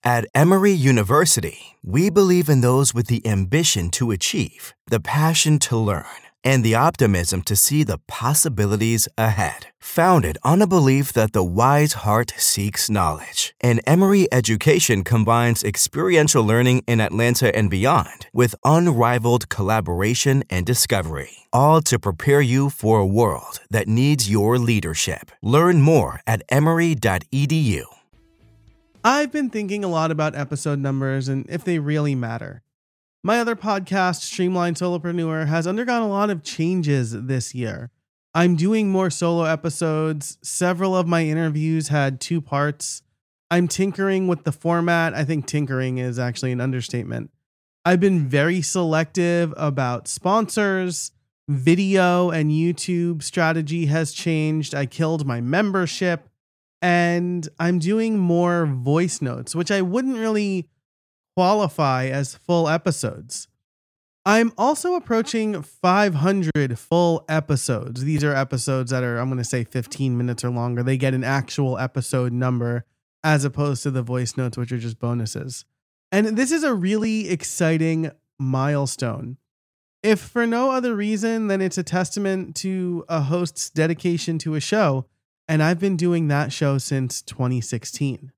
At Emory University, we believe in those with the ambition to achieve, the passion to learn, and the optimism to see the possibilities ahead. Founded on a belief that the wise heart seeks knowledge, and Emory Education combines experiential learning in Atlanta and beyond with unrivaled collaboration and discovery, all to prepare you for a world that needs your leadership. Learn more at emory.edu. I've been thinking a lot about episode numbers and if they really matter. My other podcast, Streamline Solopreneur, has undergone a lot of changes this year. I'm doing more solo episodes. Several of my interviews had 2 parts. I'm tinkering with the format. I think tinkering is actually an understatement. I've been very selective about sponsors. Video and YouTube strategy has changed. I killed my membership. And I'm doing more voice notes, which I wouldn't really qualify as full episodes. I'm also approaching 500 full episodes. These are episodes that are, I'm going to say 15 minutes or longer. They get an actual episode number as opposed to the voice notes, which are just bonuses. And this is a really exciting milestone. If for no other reason than it's a testament to a host's dedication to a show. And I've been doing that show since 2016.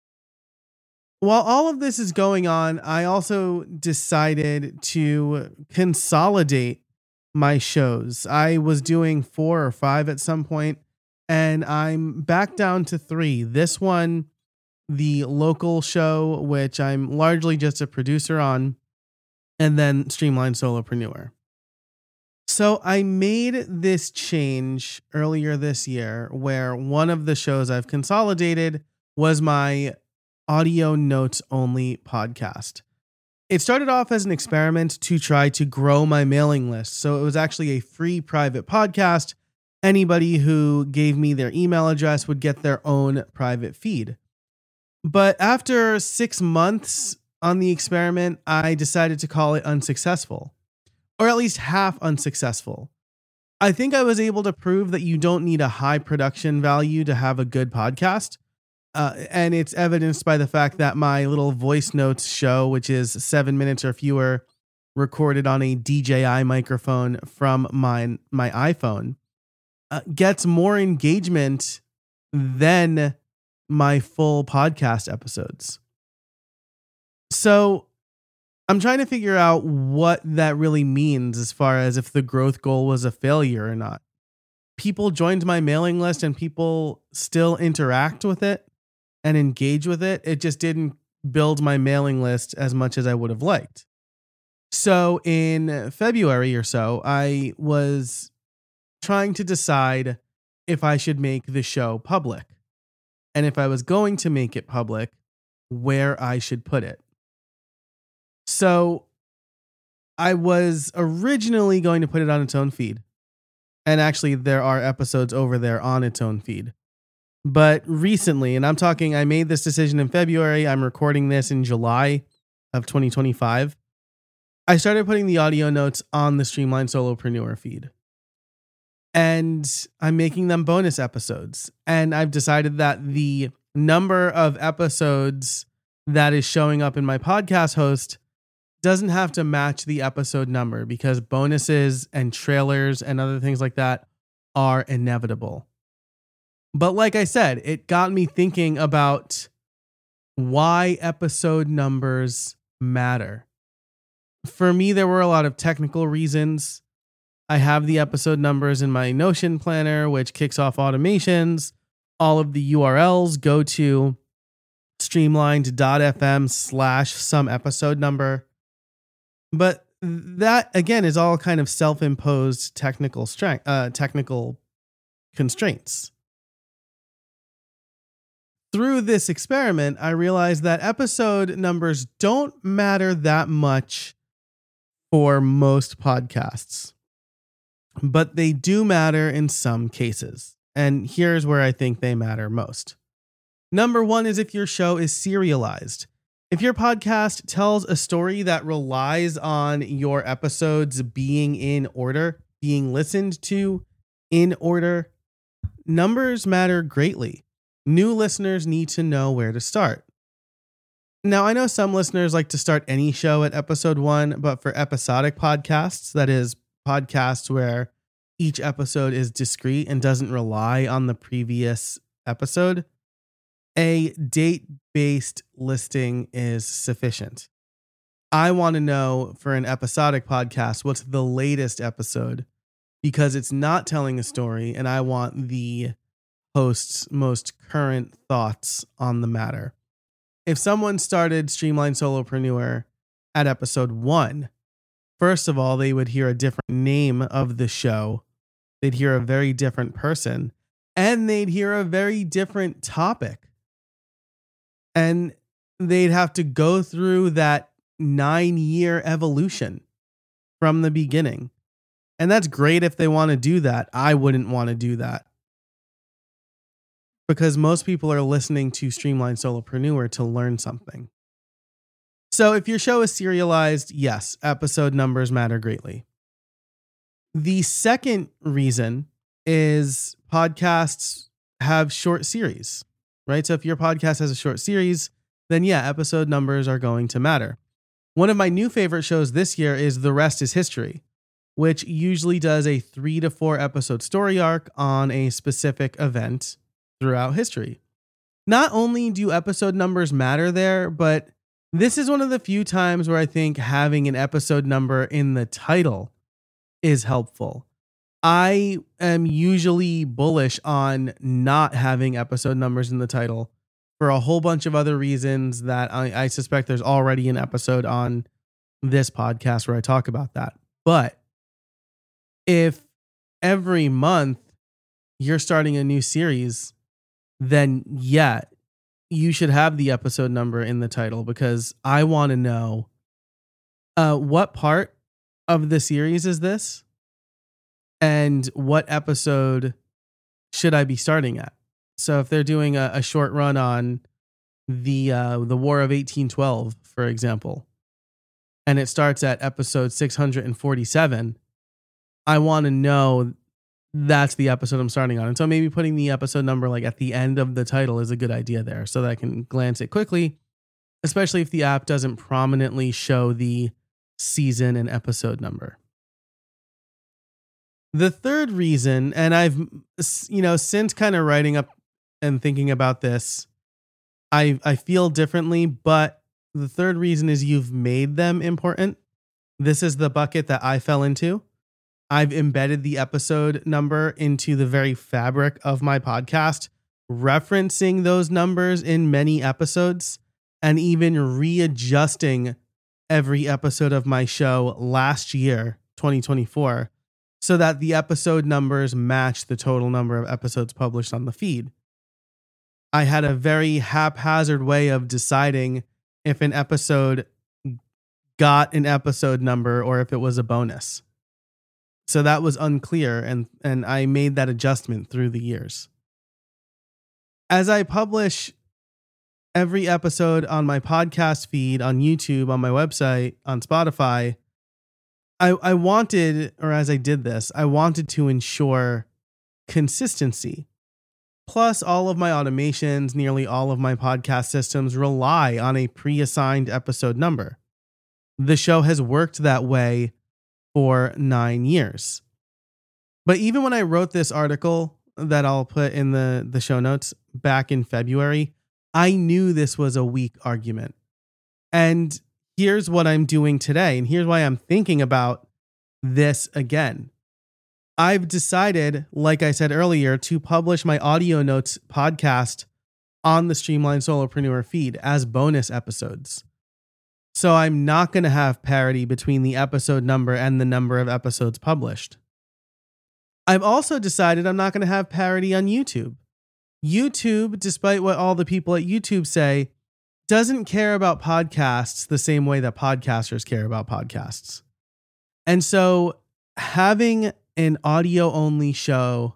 While all of this is going on, I also decided to consolidate my shows. I was doing 4 or 5 at some point, and I'm back down to 3. This one, the local show, which I'm largely just a producer on, and then Streamline Solopreneur. So I made this change earlier this year where one of the shows I've consolidated was my audio notes only podcast. It started off as an experiment to try to grow my mailing list. So it was actually a free private podcast. Anybody who gave me their email address would get their own private feed. But after 6 months on the experiment, I decided to call it unsuccessful. Or at least half unsuccessful. I think I was able to prove that you don't need a high production value to have a good podcast. And it's evidenced by the fact that my little voice notes show, which is 7 minutes or fewer, recorded on a DJI microphone from my iPhone, gets more engagement than my full podcast episodes. So I'm trying to figure out what that really means as far as if the growth goal was a failure or not. People joined my mailing list and people still interact with it and engage with it. It just didn't build my mailing list as much as I would have liked. So in February or so, I was trying to decide if I should make the show public. And if I was going to make it public, where I should put it. So I was originally going to put it on its own feed. And actually, there are episodes over there on its own feed. But recently, and I made this decision in February. I'm recording this in July of 2025. I started putting the audio notes on the Streamline Solopreneur feed. And I'm making them bonus episodes. And I've decided that the number of episodes that is showing up in my podcast host doesn't have to match the episode number because bonuses and trailers and other things like that are inevitable. But like I said, it got me thinking about why episode numbers matter. For me, there were a lot of technical reasons. I have the episode numbers in my Notion planner, which kicks off automations. All of the URLs go to streamlined.fm/some episode number. But that, again, is all kind of self-imposed technical constraints. Through this experiment, I realized that episode numbers don't matter that much for most podcasts, but they do matter in some cases. And here's where I think they matter most. Number 1 is if your show is serialized. If your podcast tells a story that relies on your episodes being in order, being listened to in order, numbers matter greatly. New listeners need to know where to start. Now, I know some listeners like to start any show at episode 1, but for episodic podcasts, that is, podcasts where each episode is discrete and doesn't rely on the previous episode, a date-based listing is sufficient. I want to know for an episodic podcast what's the latest episode, because it's not telling a story and I want the host's most current thoughts on the matter. If someone started Streamline Solopreneur at episode 1, first of all, they would hear a different name of the show. They'd hear a very different person, and they'd hear a very different topic. And they'd have to go through that 9-year evolution from the beginning. And that's great if they want to do that. I wouldn't want to do that, because most people are listening to Streamline Solopreneur to learn something. So if your show is serialized, yes, episode numbers matter greatly. The second reason is podcasts have short series, right? So if your podcast has a short series, then yeah, episode numbers are going to matter. One of my new favorite shows this year is The Rest is History, which usually does a 3 to 4 episode story arc on a specific event throughout history. Not only do episode numbers matter there, but this is one of the few times where I think having an episode number in the title is helpful. I am usually bullish on not having episode numbers in the title for a whole bunch of other reasons that I suspect there's already an episode on this podcast where I talk about that. But if every month you're starting a new series, then yeah, you should have the episode number in the title, because I want to know what part of the series is this and what episode should I be starting at. So if they're doing a short run on the War of 1812, for example, and it starts at episode 647, I want to know that's the episode I'm starting on. And so maybe putting the episode number like at the end of the title is a good idea there, so that I can glance it quickly, especially if the app doesn't prominently show the season and episode number. The third reason, and I've, since kind of writing up and thinking about this, I feel differently, but the third reason is you've made them important. This is the bucket that I fell into. I've embedded the episode number into the very fabric of my podcast, referencing those numbers in many episodes and even readjusting every episode of my show last year, 2024, so that the episode numbers match the total number of episodes published on the feed. I had a very haphazard way of deciding if an episode got an episode number or if it was a bonus. So that was unclear, and I made that adjustment through the years. As I publish every episode on my podcast feed, on YouTube, on my website, on Spotify, I wanted, or as I did this, I wanted to ensure consistency. Plus, all of my automations, nearly all of my podcast systems rely on a pre-assigned episode number. The show has worked that way for 9 years. But even when I wrote this article that I'll put in the show notes back in February, I knew this was a weak argument. And here's what I'm doing today, and here's why I'm thinking about this again. I've decided, like I said earlier, to publish my audio notes podcast on the Streamline Solopreneur feed as bonus episodes. So I'm not going to have parity between the episode number and the number of episodes published. I've also decided I'm not going to have parity on YouTube. YouTube, despite what all the people at YouTube say, doesn't care about podcasts the same way that podcasters care about podcasts. And so having an audio-only show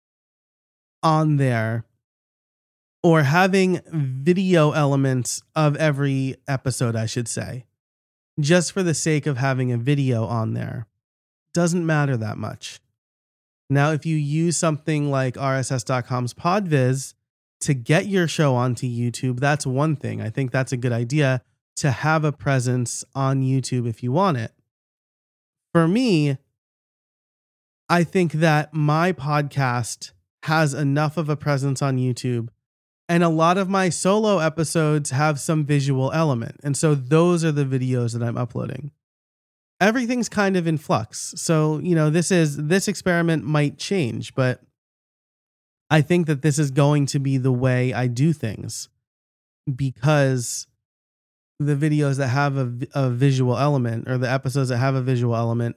on there, or having video elements of every episode, I should say, just for the sake of having a video on there, doesn't matter that much. Now, if you use something like RSS.com's Podviz, to get your show onto YouTube, that's one thing. I think that's a good idea to have a presence on YouTube if you want it. For me, I think that my podcast has enough of a presence on YouTube, and a lot of my solo episodes have some visual element. And so those are the videos that I'm uploading. Everything's kind of in flux. So, this experiment might change, but I think that this is going to be the way I do things, because the videos that have a visual element, or the episodes that have a visual element,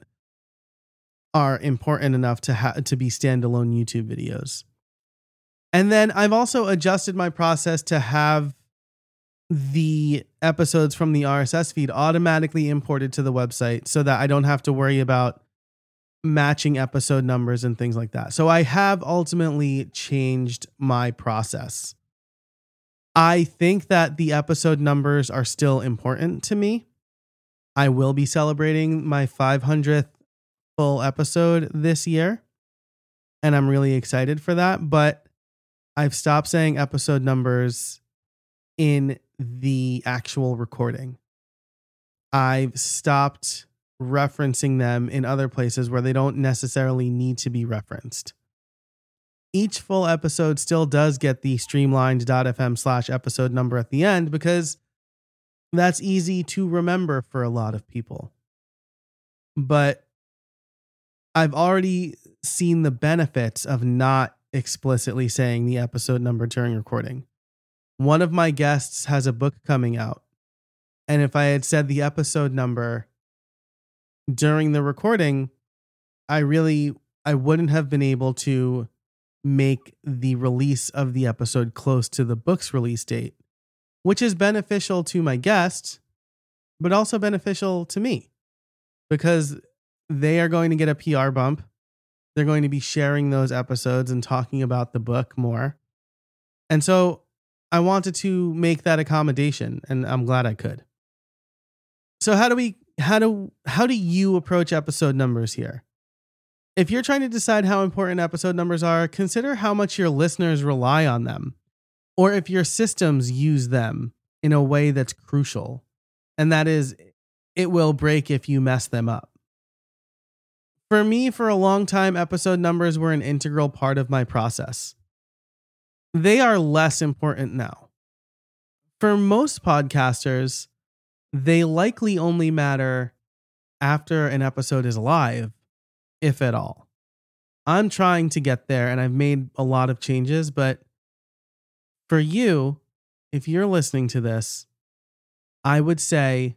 are important enough to be standalone YouTube videos. And then I've also adjusted my process to have the episodes from the RSS feed automatically imported to the website so that I don't have to worry about matching episode numbers and things like that. So I have ultimately changed my process. I think that the episode numbers are still important to me. I will be celebrating my 500th full episode this year, and I'm really excited for that. But I've stopped saying episode numbers in the actual recording. I've stopped referencing them in other places where they don't necessarily need to be referenced. Each full episode still does get the streamlined.fm/episode number at the end, because that's easy to remember for a lot of people. But I've already seen the benefits of not explicitly saying the episode number during recording. One of my guests has a book coming out, and if I had said the episode number during the recording, I wouldn't have been able to make the release of the episode close to the book's release date, which is beneficial to my guest, but also beneficial to me, because they are going to get a PR bump. They're going to be sharing those episodes and talking about the book more. And so I wanted to make that accommodation, and I'm glad I could. So how do you approach episode numbers here? If you're trying to decide how important episode numbers are, consider how much your listeners rely on them, or if your systems use them in a way that's crucial. And that is, it will break if you mess them up. For me, for a long time, episode numbers were an integral part of my process. They are less important now. For most podcasters, they likely only matter after an episode is live, if at all. I'm trying to get there, and I've made a lot of changes, but for you, if you're listening to this, I would say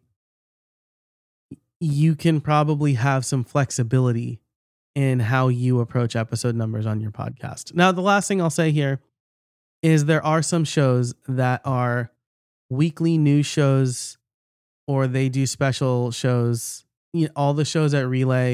you can probably have some flexibility in how you approach episode numbers on your podcast. Now, the last thing I'll say here is there are some shows that are weekly news shows, or they do special shows. All the shows at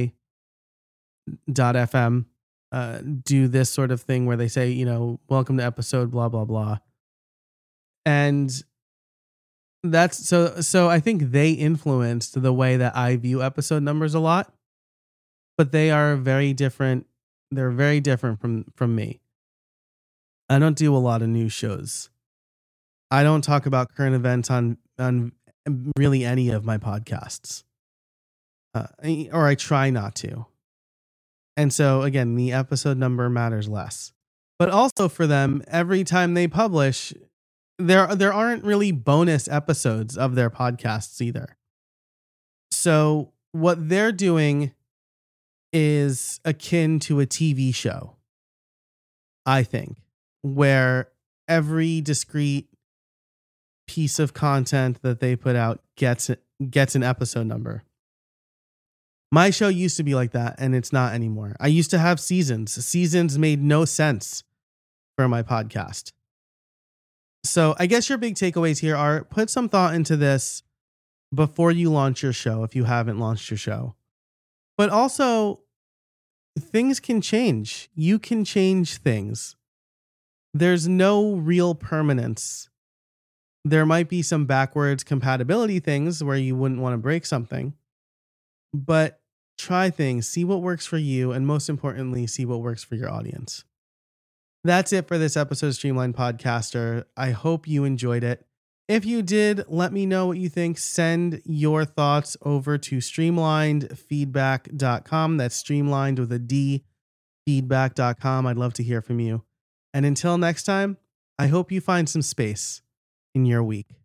relay.fm do this sort of thing where they say, welcome to episode blah, blah, blah. And that's so I think they influenced the way that I view episode numbers a lot, but they are very different. They're very different from me. I don't do a lot of news shows. I don't talk about current events on really any of my podcasts, or I try not to. And so again, the episode number matters less. But also for them, every time they publish, there aren't really bonus episodes of their podcasts either. So what they're doing is akin to a TV show, I think, where every discrete piece of content that they put out gets an episode number. My show used to be like that, and it's not anymore. I used to have seasons. Seasons made no sense for my podcast. So I guess your big takeaways here are: put some thought into this before you launch your show, if you haven't launched your show. But also, things can change. You can change things. There's no real permanence. There might be some backwards compatibility things where you wouldn't want to break something, but try things, see what works for you, and most importantly, see what works for your audience. That's it for this episode of Streamlined Podcaster. I hope you enjoyed it. If you did, let me know what you think. Send your thoughts over to streamlinedfeedback.com. That's streamlined with a D, feedback.com. I'd love to hear from you. And until next time, I hope you find some space in your week.